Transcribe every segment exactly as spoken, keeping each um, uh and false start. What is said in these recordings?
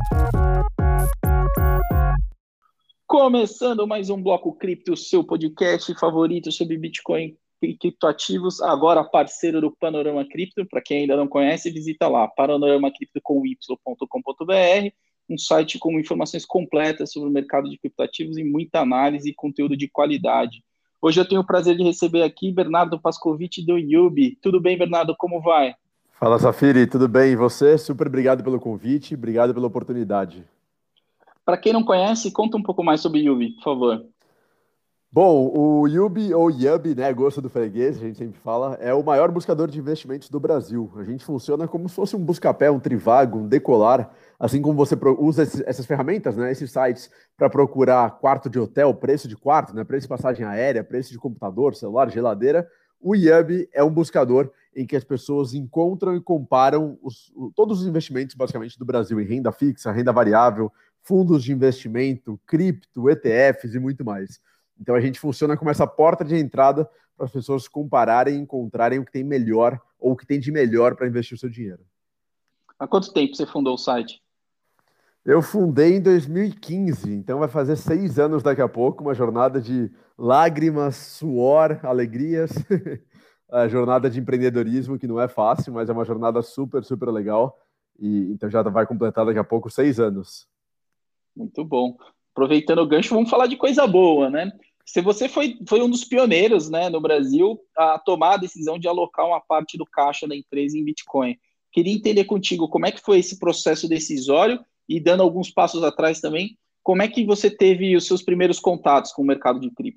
Começando mais um Bloco Cripto, seu podcast favorito sobre Bitcoin e criptoativos, agora parceiro do Panorama Cripto. Para quem ainda não conhece, visita lá, panorama cripto com y ponto com ponto b r, um site com informações completas sobre o mercado de criptoativos e muita análise e conteúdo de qualidade. Hoje eu tenho o prazer de receber aqui Bernardo Pascovitch do Yubi. Tudo bem, Bernardo? Como vai? Fala, Safiri, tudo bem? E você? Super obrigado pelo convite, obrigado pela oportunidade. Para quem não conhece, conta um pouco mais sobre o Yubi, por favor. Bom, o Yubi, ou Yubi, né, gosto do freguês, a gente sempre fala, é o maior buscador de investimentos do Brasil. A gente funciona como se fosse um Buscapé, um Trivago, um Decolar, assim como você usa esses, essas ferramentas, né, esses sites, para procurar quarto de hotel, preço de quarto, né, preço de passagem aérea, preço de computador, celular, geladeira. O Yubi é um buscador em que as pessoas encontram e comparam os, todos os investimentos, basicamente, do Brasil, em renda fixa, renda variável, fundos de investimento, cripto, E T Fs e muito mais. Então a gente funciona como essa porta de entrada para as pessoas compararem e encontrarem o que tem melhor ou o que tem de melhor para investir o seu dinheiro. Há quanto tempo você fundou o site? Eu fundei em dois mil e quinze, então vai fazer seis anos daqui a pouco, uma jornada de lágrimas, suor, alegrias, a jornada de empreendedorismo que não é fácil, mas é uma jornada super, super legal. E então já vai completar daqui a pouco seis anos. Muito bom. Aproveitando o gancho, vamos falar de coisa boa, né? Se você foi, foi um dos pioneiros, né, no Brasil a tomar a decisão de alocar uma parte do caixa da empresa em Bitcoin. Queria entender contigo como é que foi esse processo decisório e, dando alguns passos atrás também, como é que você teve os seus primeiros contatos com o mercado de cripto?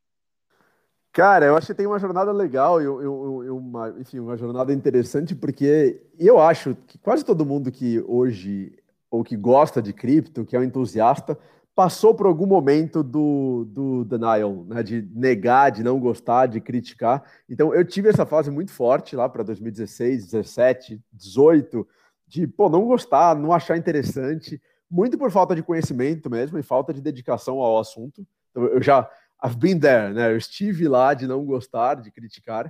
Cara, eu acho que tem uma jornada legal e, e- e uma, enfim, uma jornada interessante, porque eu acho que quase todo mundo que hoje, ou que gosta de cripto, que é um entusiasta, passou por algum momento do, do denial, né? De negar, de não gostar, de criticar. Então, eu tive essa fase muito forte lá para dois mil e dezesseis, dezessete, dezoito, de, pô, não gostar, não achar interessante, muito por falta de conhecimento mesmo e falta de dedicação ao assunto. Então, eu já I've been there, né? Eu estive lá de não gostar, de criticar.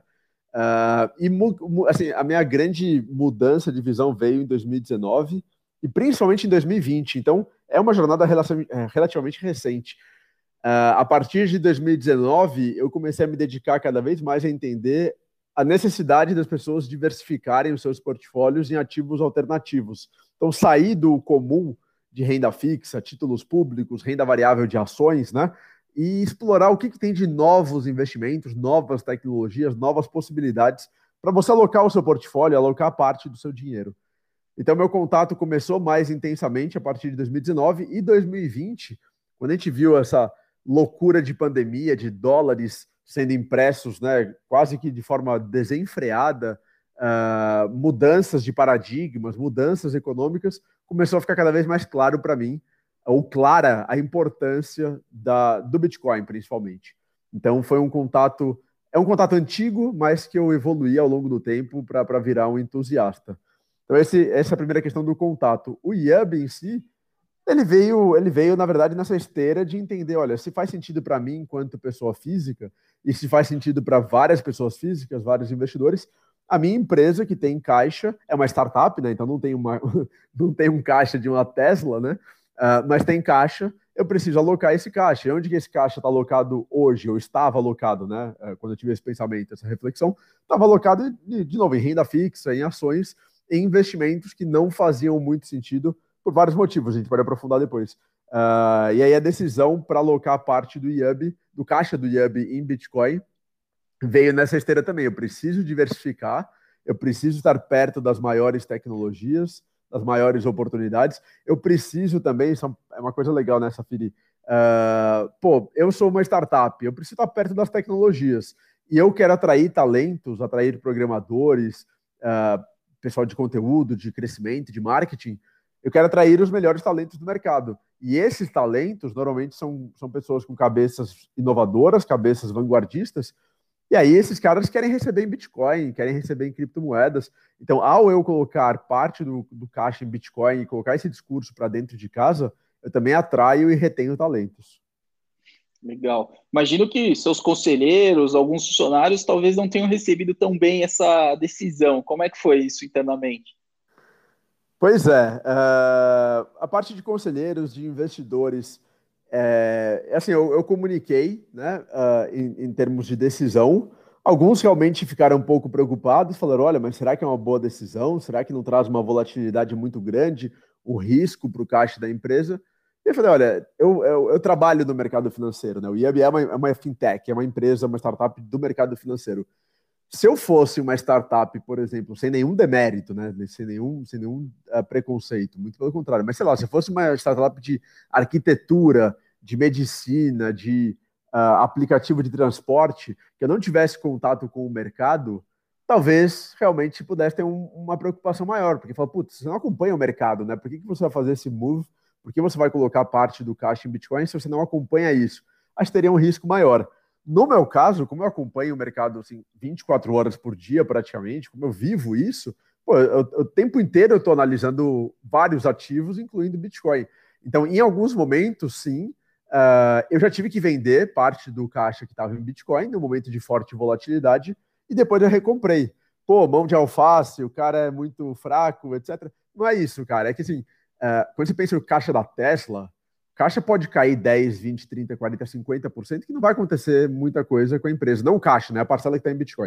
Uh, e assim, a minha grande mudança de visão veio em dois mil e dezenove e principalmente em dois mil e vinte. Então, é uma jornada relativamente recente. Uh, a partir de dois mil e dezenove, eu comecei a me dedicar cada vez mais a entender a necessidade das pessoas diversificarem os seus portfólios em ativos alternativos. Então, sair do comum de renda fixa, títulos públicos, renda variável de ações, né? E explorar o que, que tem de novos investimentos, novas tecnologias, novas possibilidades para você alocar o seu portfólio, alocar parte do seu dinheiro. Então, meu contato começou mais intensamente a partir de dois mil e dezenove e dois mil e vinte, quando a gente viu essa loucura de pandemia, de dólares sendo impressos, né, quase que de forma desenfreada, uh, mudanças de paradigmas, mudanças econômicas, começou a ficar cada vez mais claro para mim, ou clara a importância da, do Bitcoin, principalmente. Então, foi um contato, é um contato antigo, mas que eu evoluí ao longo do tempo para virar um entusiasta. Então, esse, essa é a primeira questão do contato. O Yubi em si, ele veio, ele veio, na verdade, nessa esteira de entender, olha, se faz sentido para mim enquanto pessoa física, e se faz sentido para várias pessoas físicas, vários investidores, a minha empresa, que tem caixa, é uma startup, né? Então não tem, uma, não tem um caixa de uma Tesla, né? Uh, mas tem caixa, eu preciso alocar esse caixa. E onde que esse caixa está alocado hoje, ou estava alocado, né? Uh, quando eu tive esse pensamento, essa reflexão, estava alocado, de, de novo, em renda fixa, em ações, em investimentos que não faziam muito sentido por vários motivos, a gente pode aprofundar depois. Uh, e aí a decisão para alocar parte do Yubi, do caixa do Yubi em Bitcoin, veio nessa esteira também. Eu preciso diversificar, eu preciso estar perto das maiores tecnologias, das maiores oportunidades. Eu preciso também, isso é uma coisa legal nessa, né, Firi. Uh, pô, eu sou uma startup, eu preciso estar perto das tecnologias. E eu quero atrair talentos, atrair programadores, uh, pessoal de conteúdo, de crescimento, de marketing. Eu quero atrair os melhores talentos do mercado. E esses talentos, normalmente, são, são pessoas com cabeças inovadoras, cabeças vanguardistas. E aí esses caras querem receber em Bitcoin, querem receber em criptomoedas. Então, ao eu colocar parte do, do caixa em Bitcoin e colocar esse discurso para dentro de casa, eu também atraio e retenho talentos. Legal. Imagino que seus conselheiros, alguns funcionários, talvez não tenham recebido tão bem essa decisão. Como é que foi isso internamente? Pois é, uh, a parte de conselheiros, de investidores, é, assim, eu, eu comuniquei, né, uh, em, em termos de decisão. Alguns realmente ficaram um pouco preocupados, falaram: olha, mas será que é uma boa decisão? Será que não traz uma volatilidade muito grande, um risco para o caixa da empresa? E eu falei: olha, eu, eu, eu trabalho no mercado financeiro, né? O I A B é uma, é uma fintech, é uma empresa, uma startup do mercado financeiro. Se eu fosse uma startup, por exemplo, sem nenhum demérito, né, sem nenhum, sem nenhum uh, preconceito, muito pelo contrário, mas sei lá, se eu fosse uma startup de arquitetura, de medicina, de uh, aplicativo de transporte, que eu não tivesse contato com o mercado, talvez realmente pudesse ter um, uma preocupação maior, porque fala: putz, você não acompanha o mercado, né? Por que, que você vai fazer esse move? Por que você vai colocar parte do caixa em Bitcoin se você não acompanha isso? Acho que teria um risco maior. No meu caso, como eu acompanho o mercado assim, vinte e quatro horas por dia praticamente, como eu vivo isso, pô, eu, eu, o tempo inteiro eu estou analisando vários ativos, incluindo Bitcoin. Então, em alguns momentos, sim, uh, eu já tive que vender parte do caixa que estava em Bitcoin no momento de forte volatilidade e depois eu recomprei. Pô, mão de alface, o cara é muito fraco, etcétera. Não é isso, cara. É que assim, uh, quando você pensa no caixa da Tesla, caixa pode cair dez, vinte, trinta, quarenta, cinquenta por cento, que não vai acontecer muita coisa com a empresa. Não o caixa, né? A parcela que está em Bitcoin.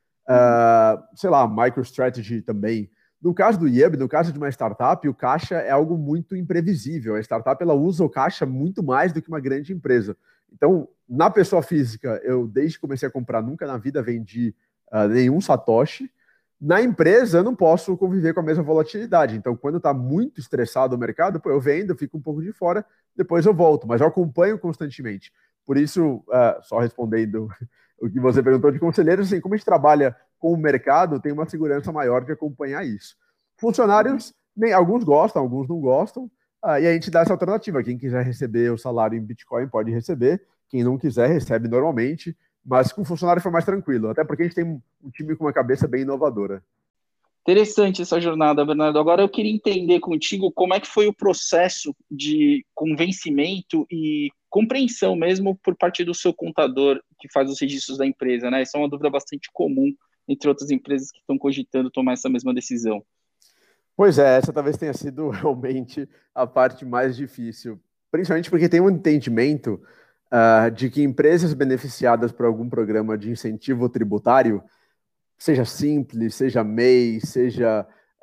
Uh, sei lá, MicroStrategy também. No caso do I U B, no caso de uma startup, o caixa é algo muito imprevisível. A startup ela usa o caixa muito mais do que uma grande empresa. Então, na pessoa física, eu desde que comecei a comprar, nunca na vida vendi uh, nenhum Satoshi. Na empresa, eu não posso conviver com a mesma volatilidade. Então, quando está muito estressado o mercado, pô, eu vendo, eu fico um pouco de fora, depois eu volto, mas eu acompanho constantemente. Por isso, uh, só respondendo o que você perguntou de conselheiros, assim, como a gente trabalha com o mercado, tem uma segurança maior de acompanhar isso. Funcionários, nem, alguns gostam, alguns não gostam, uh, e a gente dá essa alternativa. Quem quiser receber o salário em Bitcoin pode receber, quem não quiser recebe normalmente, mas com funcionário foi mais tranquilo, até porque a gente tem um time com uma cabeça bem inovadora. Interessante essa jornada, Bernardo. Agora eu queria entender contigo como é que foi o processo de convencimento e compreensão mesmo por parte do seu contador que faz os registros da empresa, né? Isso é uma dúvida bastante comum entre outras empresas que estão cogitando tomar essa mesma decisão. Pois é, essa talvez tenha sido realmente a parte mais difícil, principalmente porque tem um entendimento uh, de que empresas beneficiadas por algum programa de incentivo tributário, seja simples, seja M E I, seja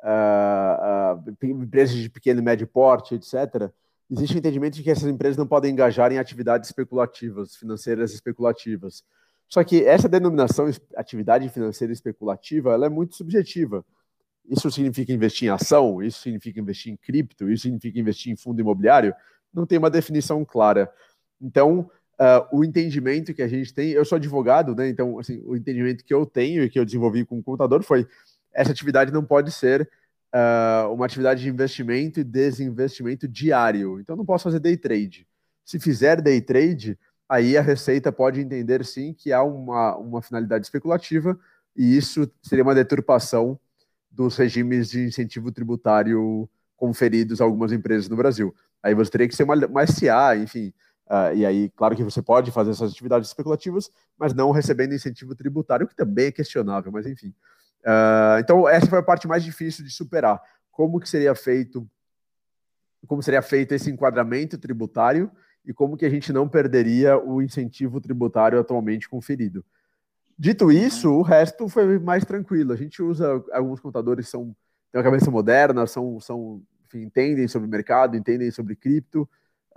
uh, uh, empresas de pequeno e médio porte, etcétera, existe o entendimento de que essas empresas não podem engajar em atividades especulativas, financeiras especulativas. Só que essa denominação, atividade financeira especulativa, ela é muito subjetiva. Isso significa investir em ação? Isso significa investir em cripto? Isso significa investir em fundo imobiliário? Não tem uma definição clara. Então, Uh, o entendimento que a gente tem, eu sou advogado, né? Então, assim, o entendimento que eu tenho e que eu desenvolvi com o contador foi: essa atividade não pode ser uh, uma atividade de investimento e desinvestimento diário. Então, não posso fazer day trade. Se fizer day trade, aí a Receita pode entender sim que há uma, uma finalidade especulativa e isso seria uma deturpação dos regimes de incentivo tributário conferidos a algumas empresas no Brasil. Aí você teria que ser uma, uma S A, enfim. Uh, e aí, claro que você pode fazer essas atividades especulativas, mas não recebendo incentivo tributário, que também é questionável, mas enfim. Uh, então, essa foi a parte mais difícil de superar. Como que seria feito, como seria feito esse enquadramento tributário e como que a gente não perderia o incentivo tributário atualmente conferido. Dito isso, o resto foi mais tranquilo. A gente usa, alguns contadores são, têm uma cabeça moderna, são, são enfim, entendem sobre o mercado, entendem sobre cripto.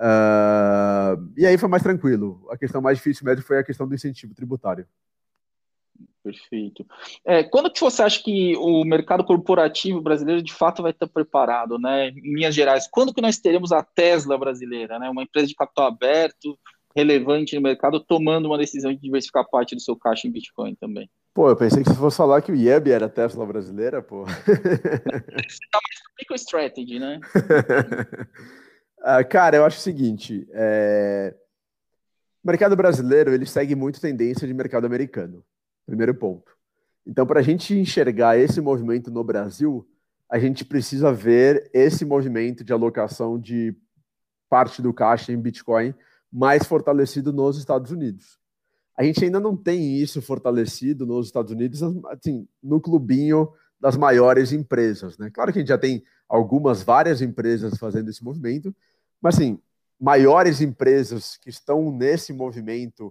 Uh, e aí foi mais tranquilo. A questão mais difícil mesmo foi a questão do incentivo tributário. Perfeito. É, quando que você acha que o mercado corporativo brasileiro de fato vai estar preparado, né? Em linhas gerais, quando que nós teremos a Tesla brasileira, né? Uma empresa de capital aberto, relevante no mercado, tomando uma decisão de diversificar parte do seu caixa em Bitcoin também? Pô, eu pensei que você fosse falar que o I E B era a Tesla brasileira, pô. Você tá mais com MicroStrategy, né? ah, cara, eu acho o seguinte, é... o mercado brasileiro ele segue muito tendência de mercado americano. Primeiro ponto. Então, para a gente enxergar esse movimento no Brasil, a gente precisa ver esse movimento de alocação de parte do caixa em Bitcoin mais fortalecido nos Estados Unidos. A gente ainda não tem isso fortalecido nos Estados Unidos, assim, no clubinho das maiores empresas, né? Claro que a gente já tem algumas, várias empresas fazendo esse movimento, mas assim, maiores empresas que estão nesse movimento,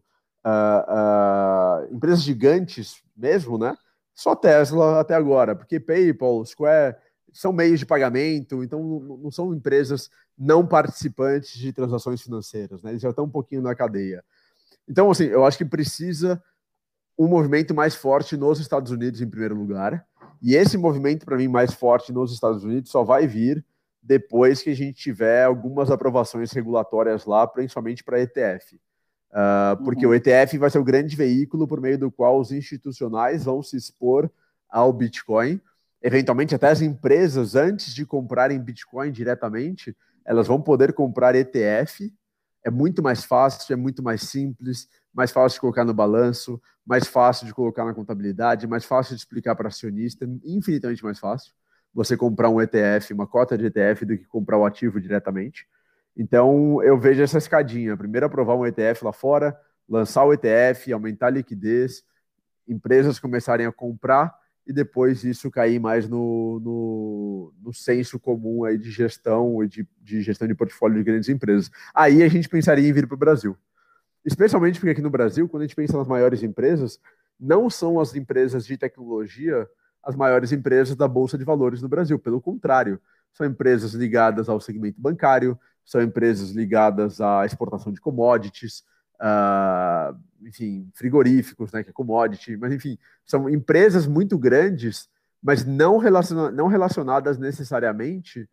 uh, uh, empresas gigantes mesmo, né? Só Tesla até agora, porque PayPal, Square são meios de pagamento, então não são empresas não participantes de transações financeiras, né? Eles já estão um pouquinho na cadeia. Então, assim, eu acho que precisa um movimento mais forte nos Estados Unidos, em primeiro lugar. E esse movimento, para mim, mais forte nos Estados Unidos só vai vir depois que a gente tiver algumas aprovações regulatórias lá, principalmente para E T F. Uh, porque uhum. o E T F vai ser o grande veículo por meio do qual os institucionais vão se expor ao Bitcoin. Eventualmente, até as empresas, antes de comprarem Bitcoin diretamente, elas vão poder comprar E T F. É muito mais fácil, é muito mais simples, mais fácil de colocar no balanço, mais fácil de colocar na contabilidade, mais fácil de explicar para acionista, infinitamente mais fácil você comprar um E T F, uma cota de E T F, do que comprar o ativo diretamente. Então, eu vejo essa escadinha. Primeiro, aprovar um E T F lá fora, lançar o E T F, aumentar a liquidez, empresas começarem a comprar e depois isso cair mais no, no, no senso comum aí de gestão e de, de gestão de portfólio de grandes empresas. Aí a gente pensaria em vir para o Brasil. Especialmente porque aqui no Brasil, quando a gente pensa nas maiores empresas, não são as empresas de tecnologia as maiores empresas da Bolsa de Valores no Brasil. Pelo contrário, são empresas ligadas ao segmento bancário, são empresas ligadas à exportação de commodities, uh, enfim, frigoríficos, né, que é commodity, mas enfim, são empresas muito grandes, mas não, relaciona não relacionadas necessariamente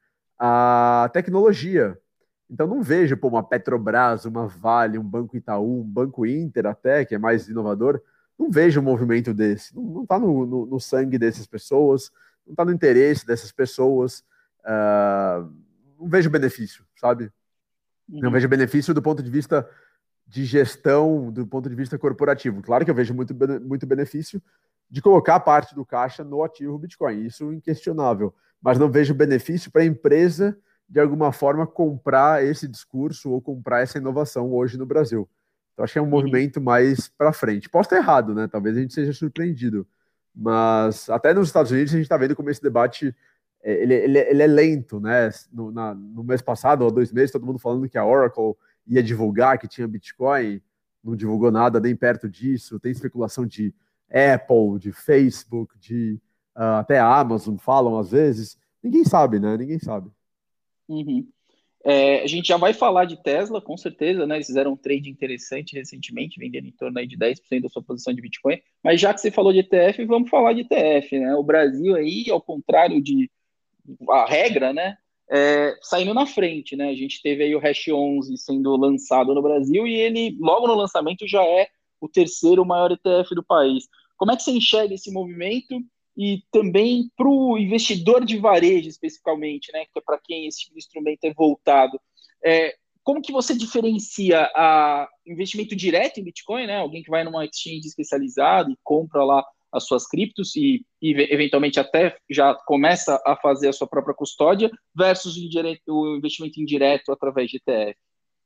à tecnologia. Então não vejo pô, uma Petrobras, uma Vale, um Banco Itaú, um Banco Inter até, que é mais inovador, não vejo um movimento desse. Não está no, no, no sangue dessas pessoas, não está no interesse dessas pessoas. Uh, não vejo benefício, sabe? Uhum. Não vejo benefício do ponto de vista de gestão, do ponto de vista corporativo. Claro que eu vejo muito, muito benefício de colocar parte do caixa no ativo Bitcoin, isso é inquestionável. Mas não vejo benefício para a empresa, de alguma forma, comprar esse discurso ou comprar essa inovação hoje no Brasil. Então, acho que é um uhum. movimento mais para frente. Posso estar errado, né? Talvez a gente seja surpreendido. Mas até nos Estados Unidos a gente está vendo como esse debate ele, ele, ele é lento, né? No, na, no mês passado, ou dois meses, todo mundo falando que a Oracle ia divulgar que tinha Bitcoin, não divulgou nada nem perto disso. Tem especulação de Apple, de Facebook, de uh, até a Amazon falam às vezes. Ninguém sabe, né? Ninguém sabe. Uhum. É, a gente já vai falar de Tesla, com certeza, né? Eles fizeram um trade interessante recentemente, vendendo em torno aí de dez por cento da sua posição de Bitcoin. Mas já que você falou de E T F, vamos falar de E T F, né? O Brasil aí, ao contrário de a regra, né? É, saindo na frente, né? A gente teve aí o Hash onze sendo lançado no Brasil e ele, logo no lançamento, já é o terceiro maior E T F do país. Como é que você enxerga esse movimento? E também para o investidor de varejo, especificamente, né, que é para quem esse instrumento é voltado. É, como que você diferencia a investimento direto em Bitcoin, né, alguém que vai numa exchange especializada e compra lá as suas criptos e, e eventualmente até já começa a fazer a sua própria custódia, versus o, indireto, o investimento indireto através de E T F?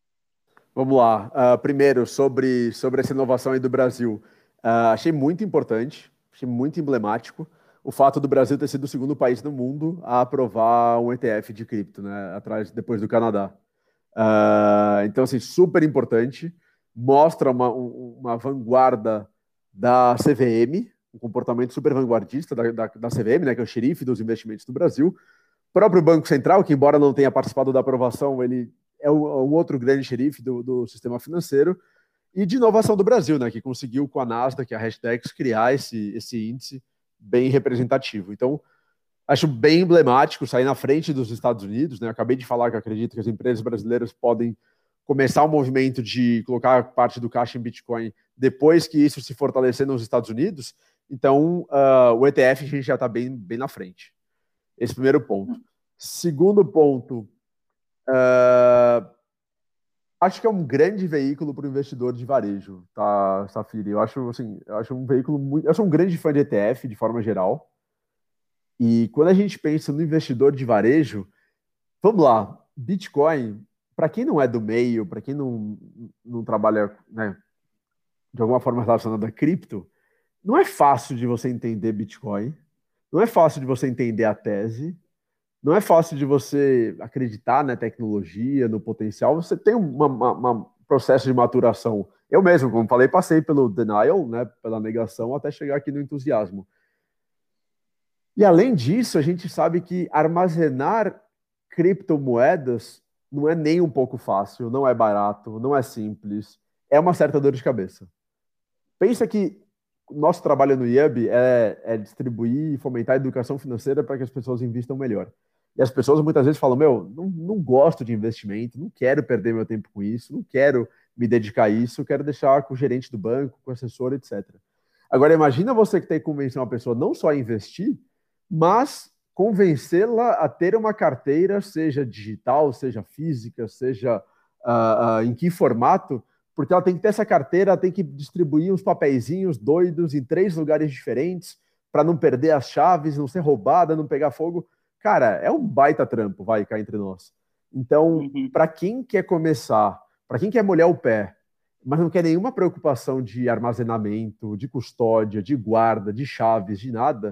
Vamos lá. Uh, primeiro, sobre, sobre essa inovação aí do Brasil. Uh, achei muito importante, achei muito emblemático o fato do Brasil ter sido o segundo país no mundo a aprovar um E T F de cripto, né, atrás, depois do Canadá. Uh, então, assim, super importante, mostra uma, uma vanguarda da C V M, um comportamento super vanguardista da, da, da C V M, né, que é o xerife dos investimentos do Brasil. O próprio Banco Central, que embora não tenha participado da aprovação, ele é um, um outro grande xerife do, do sistema financeiro. E de inovação do Brasil, né, que conseguiu com a Nasdaq, a Hashdex, criar esse, esse índice bem representativo. Então, acho bem emblemático sair na frente dos Estados Unidos, né? Acabei de falar que acredito que as empresas brasileiras podem começar o movimento de colocar parte do caixa em Bitcoin depois que isso se fortalecer nos Estados Unidos. Então, uh, o E T F a gente já está bem, bem na frente. Esse primeiro ponto. Segundo ponto, uh, acho que é um grande veículo para o investidor de varejo, tá, Safiri? Eu acho, assim, eu acho um veículo muito... Eu sou um grande fã de E T F, de forma geral. E quando a gente pensa no investidor de varejo, vamos lá, Bitcoin, para quem não é do meio, para quem não, não trabalha, né, de alguma forma relacionada a cripto, não é fácil de você entender Bitcoin. não é fácil de você entender a tese, não é fácil de você acreditar na tecnologia, no potencial. Você tem uma, uma, uma processo de maturação. Eu mesmo, como falei, passei pelo denial, né, pela negação, até chegar aqui no entusiasmo. E além disso, a gente sabe que armazenar criptomoedas não é nem um pouco fácil, não é barato, não é simples, é uma certa dor de cabeça. Pensa que o nosso trabalho no I U B é, é distribuir e fomentar a educação financeira para que as pessoas investam melhor. E as pessoas muitas vezes falam: meu, não, não gosto de investimento, não quero perder meu tempo com isso, não quero me dedicar a isso, quero deixar com o gerente do banco, com o assessor, etcétera. Agora, imagina você que tem que convencer uma pessoa não só a investir, mas convencê-la a ter uma carteira, seja digital, seja física, seja uh, uh, em que formato, porque ela tem que ter essa carteira, ela tem que distribuir uns papeizinhos doidos em três lugares diferentes para não perder as chaves, não ser roubada, não pegar fogo. Cara, é um baita trampo, vai cá entre nós. Então, Uhum. para quem quer começar, para quem quer molhar o pé, mas não quer nenhuma preocupação de armazenamento, de custódia, de guarda, de chaves, de nada,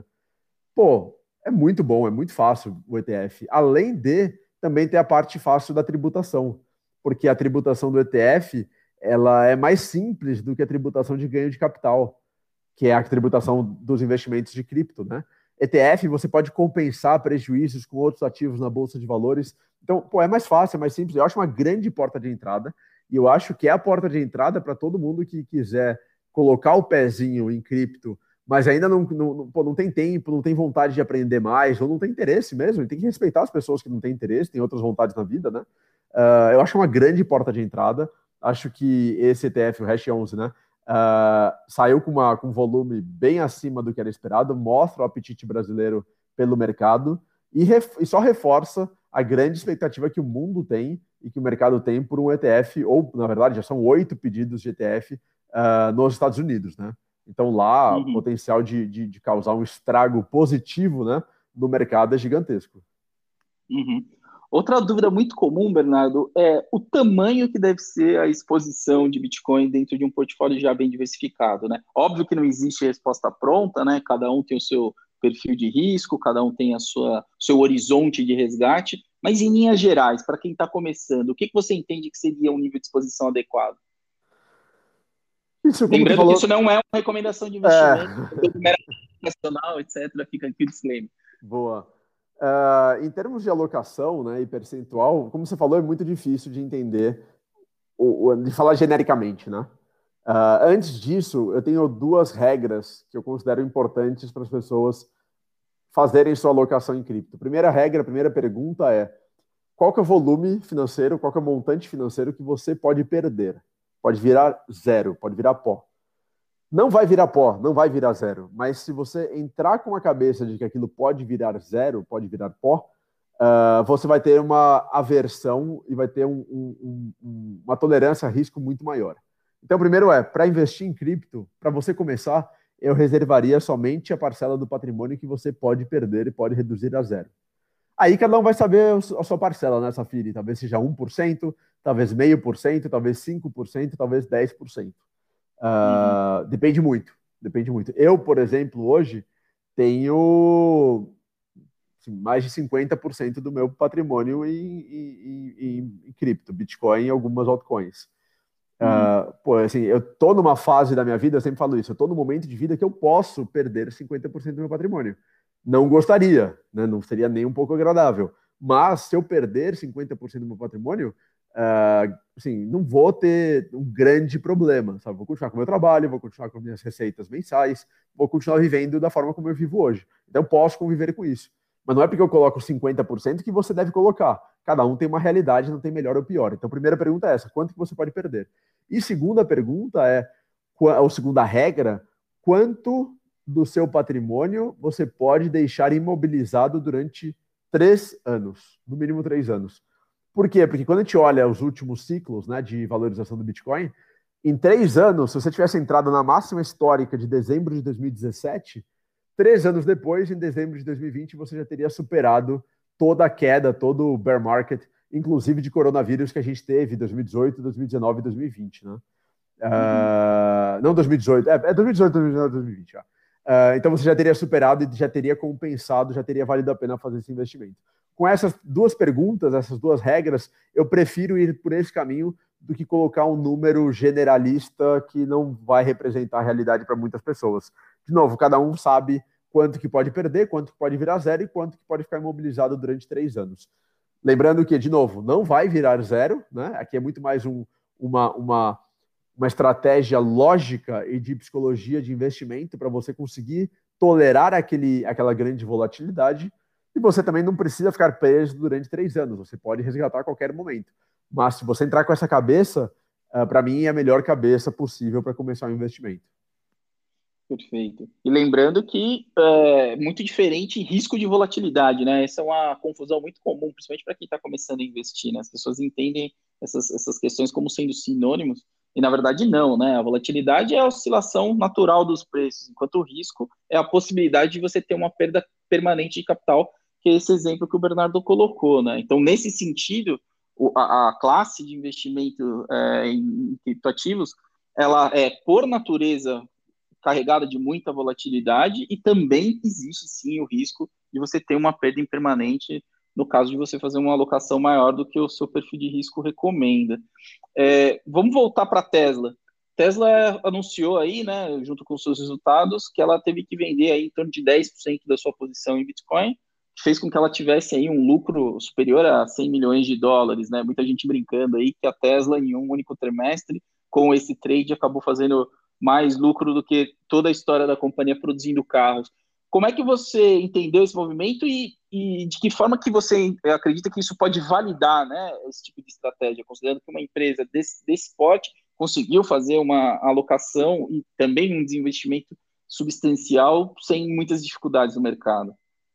pô, é muito bom, é muito fácil o E T F. Além de também ter a parte fácil da tributação, porque a tributação do E T F ela é mais simples do que a tributação de ganho de capital, que é a tributação dos investimentos de cripto, né? E T F você pode compensar prejuízos com outros ativos na bolsa de valores. Então, pô, é mais fácil, é mais simples. Eu acho uma grande porta de entrada e eu acho que é a porta de entrada para todo mundo que quiser colocar o pezinho em cripto, mas ainda não, não, pô, não tem tempo, não tem vontade de aprender mais, ou não tem interesse mesmo, e tem que respeitar as pessoas que não têm interesse, têm outras vontades na vida, né? Uh, eu acho uma grande porta de entrada. Acho que esse E T F, o Hash onze, né, uh, saiu com, uma, com um volume bem acima do que era esperado, mostra o apetite brasileiro pelo mercado e, ref, e só reforça a grande expectativa que o mundo tem e que o mercado tem por um E T F, ou, na verdade, já são oito pedidos de E T F uh, nos Estados Unidos, né? Então, lá, o Uhum. potencial de, de, de causar um estrago positivo, né, no mercado é gigantesco. Uhum. Outra dúvida muito comum, Bernardo, é o tamanho que deve ser a exposição de Bitcoin dentro de um portfólio já bem diversificado, né? Óbvio que não existe resposta pronta, né? Cada um tem o seu perfil de risco, cada um tem a sua seu horizonte de resgate, mas em linhas gerais, para quem está começando, o que, que você entende que seria um nível de exposição adequado? Isso, como tu Lembrando que isso falou, não é uma recomendação de investimento, é... nacional, etcétera. Fica aqui o disclaimer. Boa. Uh, em termos de alocação, né, e percentual, como você falou, é muito difícil de entender, o, o, de falar genericamente, né? Uh, antes disso, eu tenho duas regras que eu considero importantes para as pessoas fazerem sua alocação em cripto. Primeira regra, a primeira pergunta é: qual que é o volume financeiro, qual que é o montante financeiro que você pode perder? Pode virar zero, pode virar pó. Não vai virar pó, não vai virar zero. Mas se você entrar com a cabeça de que aquilo pode virar zero, pode virar pó, uh, você vai ter uma aversão e vai ter um, um, um, uma tolerância a risco muito maior. Então, primeiro é, para investir em cripto, para você começar, eu reservaria somente a parcela do patrimônio que você pode perder e pode reduzir a zero. Aí cada um vai saber a sua parcela, né, Safiri? Talvez seja um por cento, talvez meio por cento, talvez cinco por cento, talvez dez por cento. Uhum. Uh, depende muito, depende muito. Eu, por exemplo, hoje tenho assim, mais de cinquenta por cento do meu patrimônio em, em, em, em cripto, Bitcoin e algumas altcoins. Uhum. Uh, pô, assim, eu tô numa fase da minha vida, eu sempre falo isso, eu tô num momento de vida que eu posso perder cinquenta por cento do meu patrimônio. Não gostaria, né? Não seria nem um pouco agradável. Mas se eu perder cinquenta por cento do meu patrimônio, uh, assim, não vou ter um grande problema, sabe? Vou continuar com o meu trabalho, vou continuar com minhas receitas mensais, vou continuar vivendo da forma como eu vivo hoje. Então, eu posso conviver com isso. Mas não é porque eu coloco cinquenta por cento que você deve colocar. Cada um tem uma realidade, não tem melhor ou pior. Então, a primeira pergunta é essa: quanto que você pode perder? E segunda pergunta é, ou segunda regra, quanto do seu patrimônio você pode deixar imobilizado durante três anos, no mínimo três anos. Por quê? Porque quando a gente olha os últimos ciclos, né, de valorização do Bitcoin, em três anos, se você tivesse entrado na máxima histórica de dezembro de dois mil e dezessete, três anos depois, em dezembro de dois mil e vinte, você já teria superado toda a queda, todo o bear market, inclusive de coronavírus que a gente teve em dois mil e dezoito, dois mil e dezenove e dois mil e vinte, né? Uhum. Uh, não dois mil e dezoito, é, é dois mil e dezoito, dois mil e dezenove, dois mil e vinte, ó. Uh, então você já teria superado e já teria compensado, já teria valido a pena fazer esse investimento. Com essas duas perguntas, essas duas regras, eu prefiro ir por esse caminho do que colocar um número generalista que não vai representar a realidade para muitas pessoas. De novo, cada um sabe quanto que pode perder, quanto que pode virar zero e quanto que pode ficar imobilizado durante três anos. Lembrando que, de novo, não vai virar zero, né? Aqui é muito mais um, uma, uma, uma estratégia lógica e de psicologia de investimento para você conseguir tolerar aquele, aquela grande volatilidade. E você também não precisa ficar preso durante três anos. Você pode resgatar a qualquer momento. Mas se você entrar com essa cabeça, uh, para mim é a melhor cabeça possível para começar um investimento. Perfeito. E lembrando que é muito diferente risco de volatilidade, né? Essa é uma confusão muito comum, principalmente para quem está começando a investir, né? As pessoas entendem essas, essas questões como sendo sinônimos, e na verdade não, né? A volatilidade é a oscilação natural dos preços, enquanto o risco é a possibilidade de você ter uma perda permanente de capital, que é esse exemplo que o Bernardo colocou, né? Então, nesse sentido, a, a classe de investimento é, em criptoativos, ela é, por natureza, carregada de muita volatilidade e também existe sim o risco de você ter uma perda impermanente no caso de você fazer uma alocação maior do que o seu perfil de risco recomenda. É, vamos voltar para a Tesla. Tesla anunciou aí, né, junto com os seus resultados, que ela teve que vender aí em torno de dez por cento da sua posição em Bitcoin, que fez com que ela tivesse aí um lucro superior a cem milhões de dólares, né? Muita gente brincando aí que a Tesla em um único trimestre, com esse trade, acabou fazendo mais lucro do que toda a história da companhia produzindo carros. Como é que você entendeu esse movimento e, e de que forma que você acredita que isso pode validar, né, esse tipo de estratégia, considerando que uma empresa desse, desse porte conseguiu fazer uma alocação e também um desinvestimento substancial sem muitas dificuldades no mercado?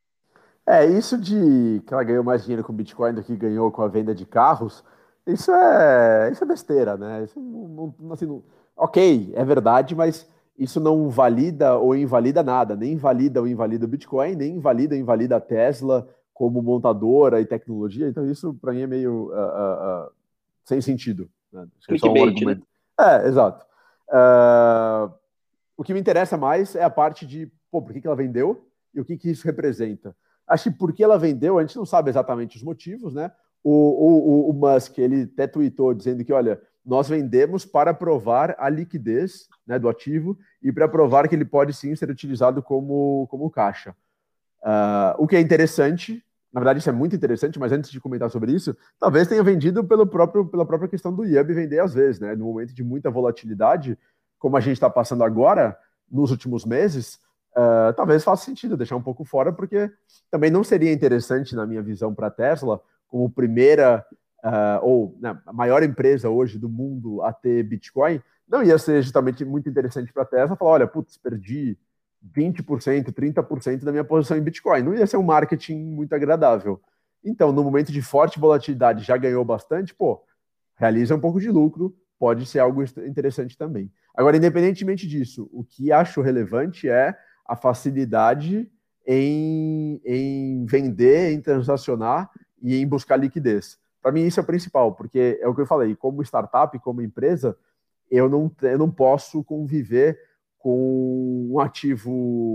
É, isso de que ela ganhou mais dinheiro com Bitcoin do que ganhou com a venda de carros, isso é, isso é besteira, né? Isso não, não, assim, não, ok, é verdade, mas isso não valida ou invalida nada, nem invalida ou invalida o Bitcoin, nem invalida ou invalida a Tesla como montadora e tecnologia, então isso para mim é meio uh, uh, uh, sem sentido, né? Acho que é só um Clickbait, né? argumento. É, exato. Uh, o que me interessa mais é a parte de, pô, por que que ela vendeu e o que que isso representa. Acho que porque ela vendeu, a gente não sabe exatamente os motivos, né? O, o, o Musk, ele até tweetou dizendo que, olha, nós vendemos para provar a liquidez, né, do ativo e para provar que ele pode sim ser utilizado como, como caixa. Uh, o que é interessante, na verdade isso é muito interessante, mas antes de comentar sobre isso, talvez tenha vendido pelo próprio, pela própria questão do Yubi vender às vezes, né? No momento de muita volatilidade, como a gente está passando agora, nos últimos meses, uh, talvez faça sentido deixar um pouco fora, porque também não seria interessante, na minha visão, para a Tesla, como primeira uh, ou né, a maior empresa hoje do mundo a ter Bitcoin, não ia ser justamente muito interessante para a Tesla falar, olha, putz, perdi vinte por cento, trinta por cento da minha posição em Bitcoin. Não ia ser um marketing muito agradável. Então, no momento de forte volatilidade, já ganhou bastante, pô, realiza um pouco de lucro, pode ser algo interessante também. Agora, independentemente disso, o que acho relevante é a facilidade em, em vender, em transacionar e em buscar liquidez. Para mim, isso é o principal, porque é o que eu falei, como startup, como empresa, eu não, eu não posso conviver com um ativo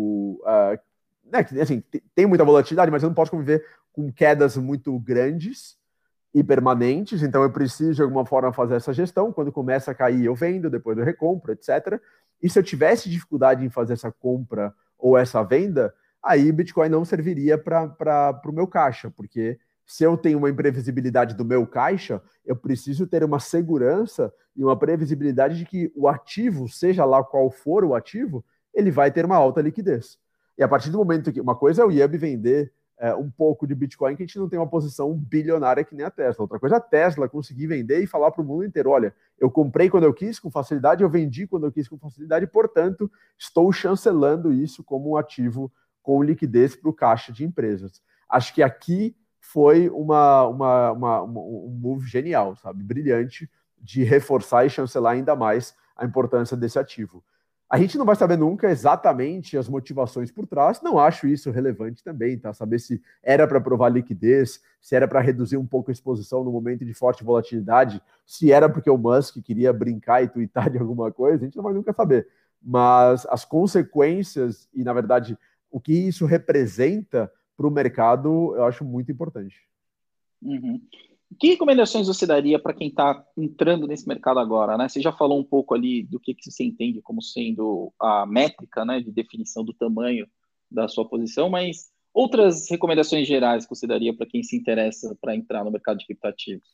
uh, né, que assim, tem muita volatilidade, mas eu não posso conviver com quedas muito grandes e permanentes, então eu preciso de alguma forma fazer essa gestão. Quando começa a cair, eu vendo, depois eu recompro, etcétera. E se eu tivesse dificuldade em fazer essa compra ou essa venda, aí Bitcoin não serviria para o meu caixa, porque se eu tenho uma imprevisibilidade do meu caixa, eu preciso ter uma segurança e uma previsibilidade de que o ativo, seja lá qual for o ativo, ele vai ter uma alta liquidez. E a partir do momento que uma coisa é o Yubi vender é, um pouco de Bitcoin, que a gente não tem uma posição bilionária que nem a Tesla. Outra coisa é a Tesla conseguir vender e falar para o mundo inteiro, olha, eu comprei quando eu quis com facilidade, eu vendi quando eu quis com facilidade, portanto, estou chancelando isso como um ativo com liquidez para o caixa de empresas. Acho que aqui foi uma, uma, uma, um move genial, sabe? Brilhante, de reforçar e chancelar ainda mais a importância desse ativo. A gente não vai saber nunca exatamente as motivações por trás, não acho isso relevante também, tá? Saber se era para provar liquidez, se era para reduzir um pouco a exposição no momento de forte volatilidade, se era porque o Musk queria brincar e twittar de alguma coisa, a gente não vai nunca saber. mas as consequências e, na verdade, o que isso representa para o mercado, eu acho muito importante. Uhum. Que recomendações você daria para quem está entrando nesse mercado agora, né? Você já falou um pouco ali do que, que você entende como sendo a métrica, né, de definição do tamanho da sua posição, mas outras recomendações gerais que você daria para quem se interessa para entrar no mercado de criptativos?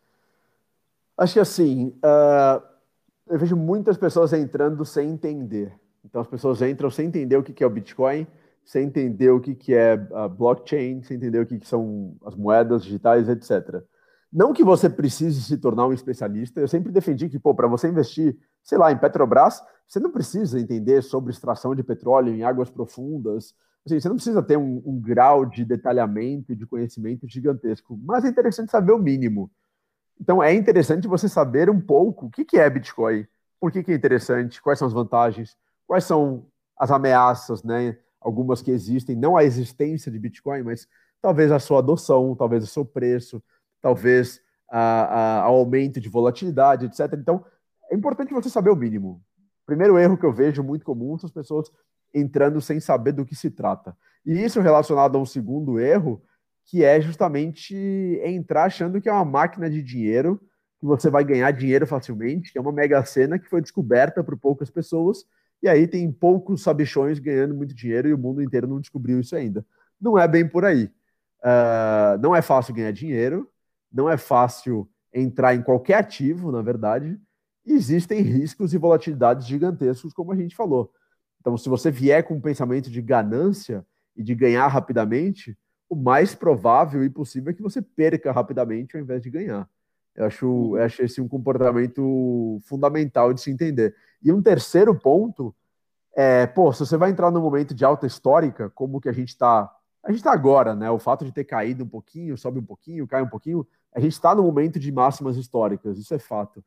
Acho que assim, uh, eu vejo muitas pessoas entrando sem entender. Então as pessoas entram sem entender o que é o Bitcoin, sem entender o que é a blockchain, sem entender o que são as moedas digitais, etcétera. Não que você precise se tornar um especialista, eu sempre defendi que, pô, para você investir, sei lá, em Petrobras, você não precisa entender sobre extração de petróleo em águas profundas, assim, você não precisa ter um, um grau de detalhamento e de conhecimento gigantesco, mas é interessante saber o mínimo. Então é interessante você saber um pouco o que que é Bitcoin, por que que é interessante, quais são as vantagens, quais são as ameaças, né? Algumas que existem, não a existência de Bitcoin, mas talvez a sua adoção, talvez o seu preço, talvez a, a, ao aumento de volatilidade, etcétera. Então é importante você saber o mínimo. Primeiro erro que eu vejo muito comum são as pessoas entrando sem saber do que se trata. E isso relacionado a um segundo erro, que é justamente entrar achando que é uma máquina de dinheiro, que você vai ganhar dinheiro facilmente, que é uma mega sena que foi descoberta por poucas pessoas, e aí tem poucos sabichões ganhando muito dinheiro e o mundo inteiro não descobriu isso ainda. Não é bem por aí. Uh, não é fácil ganhar dinheiro, não é fácil entrar em qualquer ativo, na verdade, e existem riscos e volatilidades gigantescos, como a gente falou. Então, se você vier com um pensamento de ganância e de ganhar rapidamente, o mais provável e possível é que você perca rapidamente ao invés de ganhar. Eu acho, eu acho esse um comportamento fundamental de se entender. E um terceiro ponto é, pô, se você vai entrar num momento de alta histórica, como que a gente está, a gente está agora, né? O fato de ter caído um pouquinho, sobe um pouquinho, cai um pouquinho, a gente está no momento de máximas históricas, isso é fato.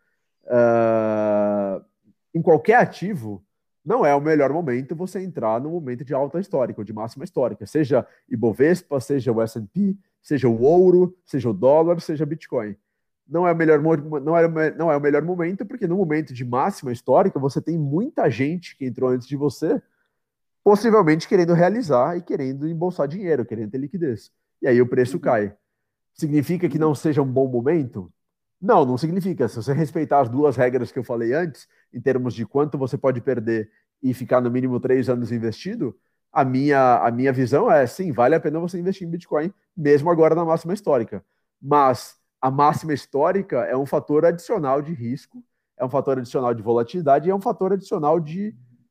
Uh, em qualquer ativo, não é o melhor momento você entrar no momento de alta histórica, ou de máxima histórica, seja Ibovespa, seja o S and P, seja o ouro, seja o dólar, seja Bitcoin. Não é o melhor, não é, não é o melhor momento, porque no momento de máxima histórica, você tem muita gente que entrou antes de você, possivelmente querendo realizar e querendo embolsar dinheiro, querendo ter liquidez. E aí o preço cai. Significa que não seja um bom momento? Não, não significa. Se você respeitar as duas regras que eu falei antes, em termos de quanto você pode perder e ficar no mínimo três anos investido, a minha, a minha visão é, sim, vale a pena você investir em Bitcoin, mesmo agora na máxima histórica. Mas a máxima histórica é um fator adicional de risco, é um fator adicional de volatilidade e é um fator adicional de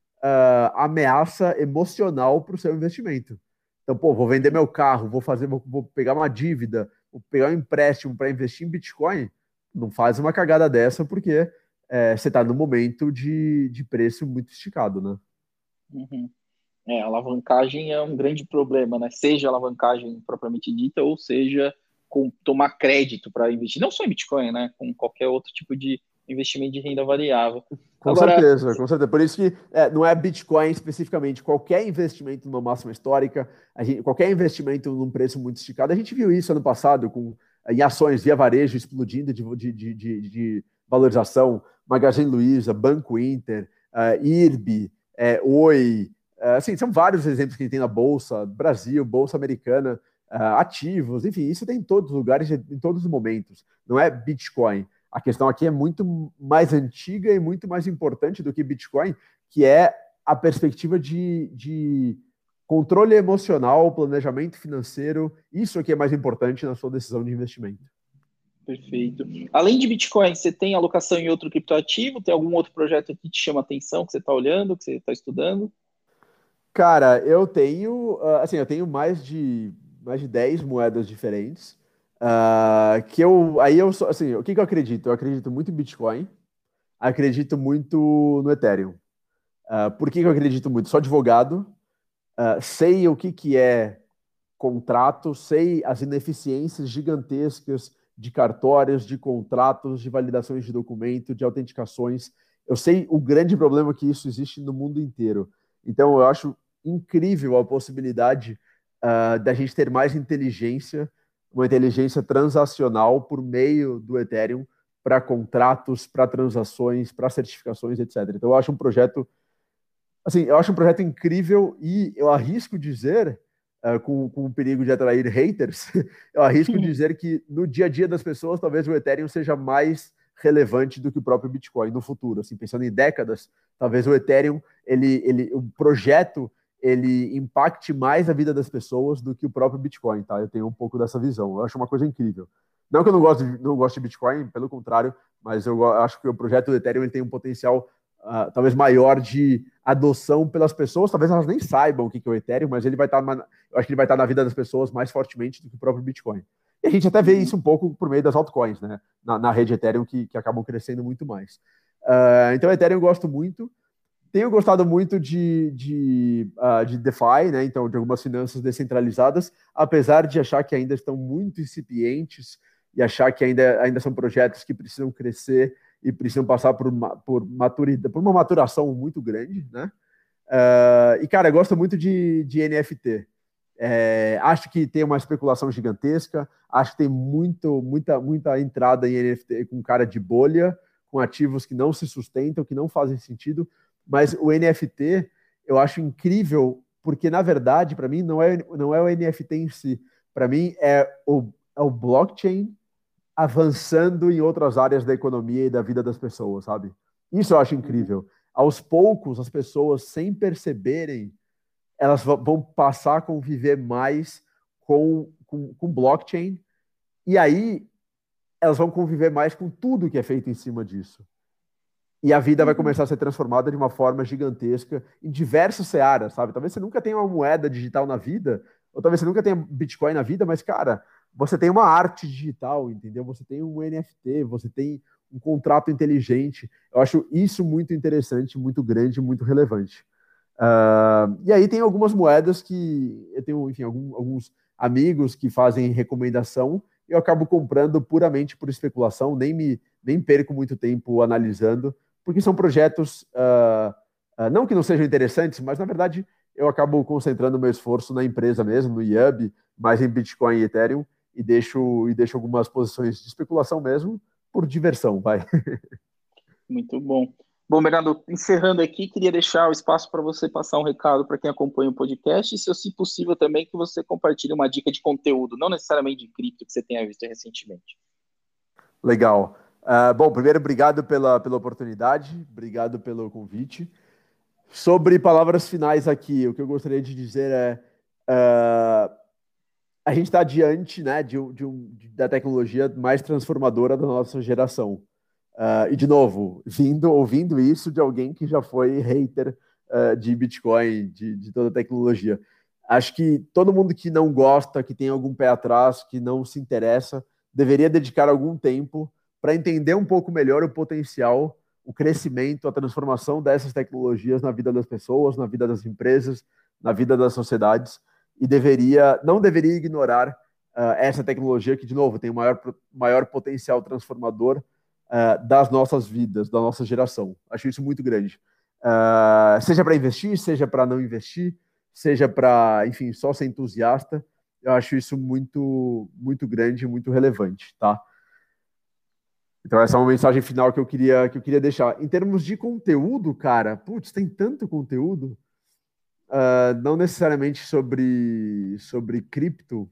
uh, ameaça emocional para o seu investimento. Então, pô, vou vender meu carro, vou fazer, vou, vou pegar uma dívida, vou pegar um empréstimo para investir em Bitcoin. Não faz uma cagada dessa, porque é, você está no momento de, de preço muito esticado, né? Uhum. É, a alavancagem é um grande problema, né? Seja alavancagem propriamente dita, ou seja, com tomar crédito para investir, não só em Bitcoin, né? Com qualquer outro tipo de investimento de renda variável. Com Agora, certeza, com certeza. Por isso que é, não é Bitcoin especificamente, qualquer investimento numa máxima histórica, a gente, qualquer investimento num preço muito esticado, a gente viu isso ano passado com em ações via varejo explodindo de, de, de, de, de valorização, Magazine Luiza, Banco Inter, uh, I R B, é, Oi, uh, assim, são vários exemplos que tem na Bolsa, Brasil, Bolsa Americana, uh, ativos, enfim, isso tem em todos os lugares, em todos os momentos. Não é Bitcoin. A questão aqui é muito mais antiga e muito mais importante do que Bitcoin, que é a perspectiva de, de controle emocional, planejamento financeiro. Isso aqui é mais importante na sua decisão de investimento. Perfeito. Além de Bitcoin, você tem alocação em outro criptoativo? Tem algum outro projeto que te chama atenção, que você está olhando, que você está estudando? Cara, eu tenho, assim, eu tenho mais de mais de dez moedas diferentes. Uh, que eu, aí eu, assim, o que, que eu acredito? Eu acredito muito em Bitcoin, acredito muito no Ethereum. Uh, por que, que eu acredito muito? Sou advogado, uh, sei o que, que é contrato, sei as ineficiências gigantescas de cartórios, de contratos, de validações de documento, de autenticações. Eu sei o grande problema que isso existe no mundo inteiro. Então, eu acho incrível a possibilidade uh, da gente ter mais inteligência, uma inteligência transacional por meio do Ethereum para contratos, para transações, para certificações, etcétera. Então, eu acho um projeto assim, eu acho um projeto incrível e eu arrisco dizer, uh, com, com o perigo de atrair haters, eu arrisco dizer que no dia a dia das pessoas, talvez o Ethereum seja mais relevante do que o próprio Bitcoin no futuro. Assim, pensando em décadas, talvez o Ethereum, ele, ele, o projeto, ele impacte mais a vida das pessoas do que o próprio Bitcoin, tá? Eu tenho um pouco dessa visão. Eu acho uma coisa incrível. Não que eu não gosto de, não gosto de Bitcoin, pelo contrário, mas eu acho que o projeto do Ethereum ele tem um potencial uh, talvez maior de adoção pelas pessoas. Talvez elas nem saibam o que é o Ethereum, mas ele vai estar, eu acho que ele vai estar na vida das pessoas mais fortemente do que o próprio Bitcoin. E a gente até vê isso um pouco por meio das altcoins, né? Na, na rede Ethereum, que, que acabam crescendo muito mais. Uh, então, Ethereum eu gosto muito. Tenho gostado muito de, de, uh, de DeFi, né? Então, de algumas finanças descentralizadas, apesar de achar que ainda estão muito incipientes e achar que ainda, ainda são projetos que precisam crescer e precisam passar por uma, por maturidade, por uma maturação muito grande, né? Uh, e, cara, eu gosto muito de, de N F T. É, acho que tem uma especulação gigantesca, acho que tem muito, muita, muita entrada em N F T com cara de bolha, com ativos que não se sustentam, que não fazem sentido, mas o N F T eu acho incrível, porque na verdade, para mim, não é, não é o N F T em si, para mim é o, é o blockchain avançando em outras áreas da economia e da vida das pessoas, sabe? Isso eu acho incrível. Aos poucos, as pessoas, sem perceberem, elas vão passar a conviver mais com, com, com blockchain, e aí elas vão conviver mais com tudo que é feito em cima disso. E a vida vai começar a ser transformada de uma forma gigantesca em diversas searas, sabe? Talvez você nunca tenha uma moeda digital na vida, ou talvez você nunca tenha Bitcoin na vida, mas, cara, você tem uma arte digital, entendeu? Você tem um N F T, você tem um contrato inteligente. Eu acho isso muito interessante, muito grande, muito relevante. Uh, e aí tem algumas moedas que eu tenho, enfim, algum, alguns amigos que fazem recomendação e eu acabo comprando puramente por especulação, nem me nem perco muito tempo analisando, porque são projetos, uh, uh, não que não sejam interessantes, mas na verdade eu acabo concentrando meu esforço na empresa mesmo, no I U B, mais em Bitcoin e Ethereum, e deixo, e deixo algumas posições de especulação mesmo por diversão, vai. Muito bom. Bom, Bernardo, encerrando aqui, queria deixar o espaço para você passar um recado para quem acompanha o podcast e, se possível, também que você compartilhe uma dica de conteúdo, não necessariamente de cripto, que você tenha visto recentemente. Legal. Uh, bom, primeiro, obrigado pela, pela oportunidade, obrigado pelo convite. Sobre palavras finais aqui, o que eu gostaria de dizer é uh, a gente está diante, né, de, de um, de, da tecnologia mais transformadora da nossa geração. Uh, e, de novo, vindo, ouvindo isso de alguém que já foi hater uh, de Bitcoin, de, de toda a tecnologia. Acho que todo mundo que não gosta, que tem algum pé atrás, que não se interessa, deveria dedicar algum tempo para entender um pouco melhor o potencial, o crescimento, a transformação dessas tecnologias na vida das pessoas, na vida das empresas, na vida das sociedades, e deveria, não deveria ignorar uh, essa tecnologia que, de novo, tem o maior, maior potencial transformador Uh, das nossas vidas, da nossa geração. Acho isso muito grande. Uh, seja para investir, seja para não investir, seja para, enfim, só ser entusiasta, eu acho isso muito, muito grande, muito relevante, tá? Então essa é uma mensagem final que eu queria, que eu queria deixar. Em termos de conteúdo, cara, putz, tem tanto conteúdo, uh, não necessariamente sobre, sobre cripto.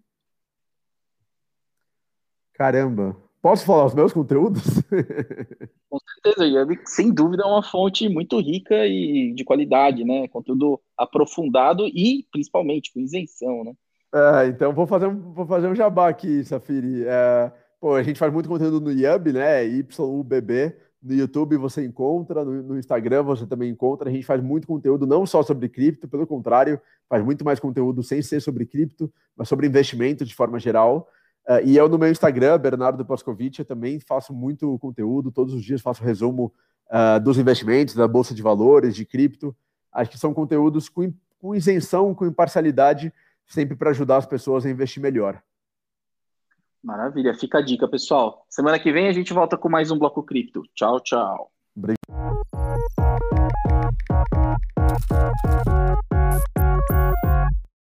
Caramba, posso falar os meus conteúdos? Com certeza, o Yubi, sem dúvida, é uma fonte muito rica e de qualidade, né? Conteúdo aprofundado e, principalmente, com isenção, né? É, então, vou fazer um, vou fazer um jabá aqui, Safiri. É, pô, a gente faz muito conteúdo no Yubi, né? Y U B B. No YouTube você encontra, no, no Instagram você também encontra. A gente faz muito conteúdo não só sobre cripto, pelo contrário, faz muito mais conteúdo sem ser sobre cripto, mas sobre investimento de forma geral. Uh, e eu no meu Instagram, Bernardo Pascovitch, eu também faço muito conteúdo, todos os dias faço resumo uh, dos investimentos, da Bolsa de Valores, de cripto. Acho que são conteúdos com, com isenção, com imparcialidade, sempre para ajudar as pessoas a investir melhor. Maravilha, fica a dica, pessoal. Semana que vem a gente volta com mais um Bloco Cripto. Tchau, tchau. Obrigado.